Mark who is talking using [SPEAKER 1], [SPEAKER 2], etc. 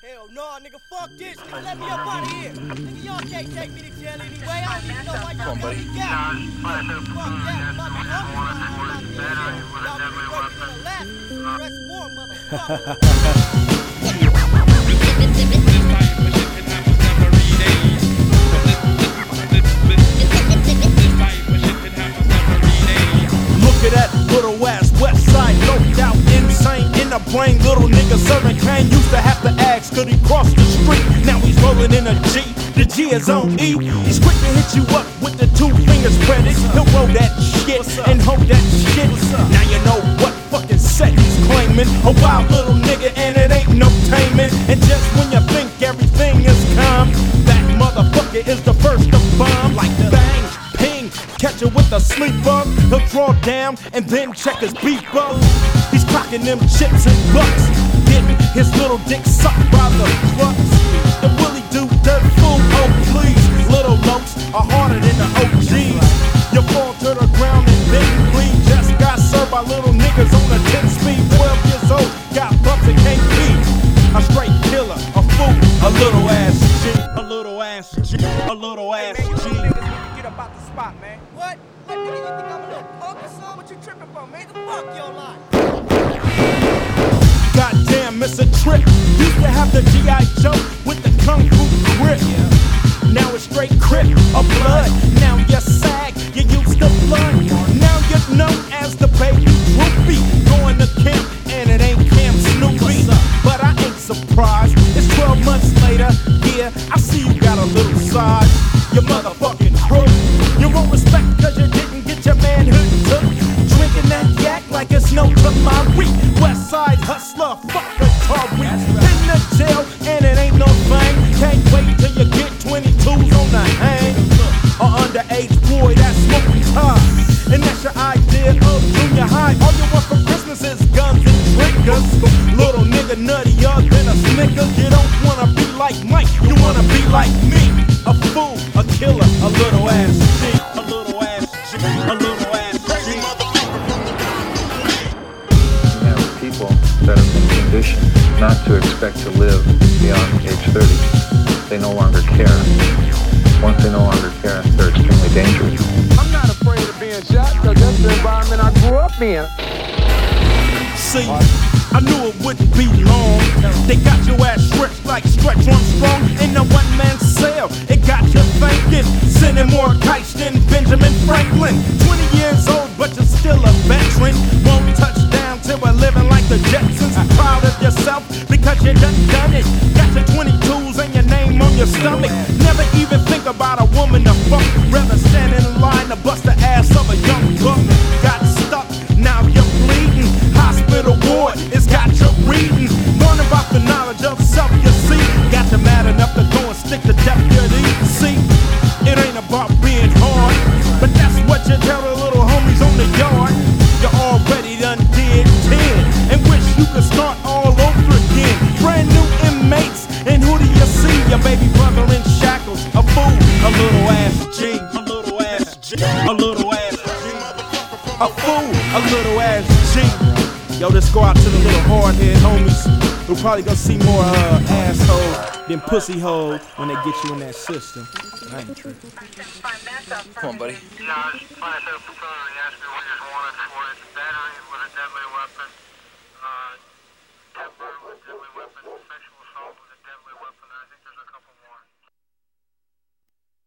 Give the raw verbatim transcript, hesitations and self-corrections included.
[SPEAKER 1] Hell no, nigga, fuck this. Nigga, let me up out of here. Nigga, y'all can't take me to jail anyway. I don't even know why y'all got me down. Fuck that. I'm about to come to my house out there. Y'all be working for the last. Press more,
[SPEAKER 2] Look at that little ass west side, loped out, insane in the brain. Little nigga serving cane, used to have to ask, could he cross the street? Now he's rolling in a G, the G is on E. He's quick to hit you up with the two fingers spreaded. He'll roll that shit and hold that shit. Now you know what fucking set he's claiming. A wild little nigga and it ain't no taming. And just when you think everything is calm, that motherfucker is the first to bomb. Like bang, ping, catch it with a sleeper. He'll draw down and then check his beeper. He's clocking them chips and bucks, getting his little dick sucked by the trucks. The Willie do dirt fool, oh please. Little locs are harder than the O Gs. You fall to the ground and then bleed. Just got served by little niggas on a ten speed. Twelve years old, got bumps and can't beat. A straight killer, a fool, a little ass G, a little ass G, a little ass
[SPEAKER 1] hey, man,
[SPEAKER 2] G.
[SPEAKER 1] you niggas need to get up out the spot, man. What? What, nigga, you think I'm a little punk or something? What you tripping for, man? Fuck your life.
[SPEAKER 2] Goddamn, it's a trip. Used to have the G I Joe with the Kung Fu grip. Now it's straight crip of blood. Now you're sag, you used to blood. Now you're known as the baby groupie. Going to camp and it ain't Camp Snoopy. But I ain't surprised. It's twelve months later. Yeah, I see you got a little side. You motherfucking crook. You won't respect cause you didn't get your manhood took. Drinking that yak like it's no tomorrow. West side hustler, fuck a Tory. In the jail and it ain't no thing. Can't wait till you get twenty-twos on the hang. Or underage boy that's smoking tar. And that's your idea of junior high. All you want for Christmas is guns and triggers. Little nigga nuttier than a Snickers. You don't wanna be like Mike, you wanna be like me. A fool, a killer, a little ass G. A little ass G, a little ass G.
[SPEAKER 3] You have people that have been conditioned not to expect to live beyond age thirty. They no longer care. Once they no longer care, they're extremely dangerous.
[SPEAKER 4] I'm not afraid of being shot because that's the environment I grew up in.
[SPEAKER 2] See, I knew it wouldn't be long. They got your ass stretched like Stretch Armstrong in a one-man cell. It got you thinking, sending more kites than Benjamin Franklin. Twenty years old, but you're still a veteran. Won't touch down till we're living like the Jetsons. Proud of yourself because you done done it. Got your twenty-twos and your name on your stomach. Never even think about a woman to fuck. Rather stand in line to bust the ass of a young buck. Got stuck, now you're bleeding. Hospital ward, it's got you reading. Learn about the knowledge of self, you see. Got you mad enough to go and stick to deputy. See, it ain't about being hard, but that's what you tell the little homies on the yard. You already done did ten, and wish you could start all over again. Brand new inmates, and who do you see? Your baby brother in shackles, a fool, a little ass G, a little ass G, a little ass G, a fool, a little ass G. Yo, let's go out to the little hard-head homies who probably gonna see more uh, asshole than pussy hole when they get you in that system. I ain't tripping.
[SPEAKER 5] Come on, buddy.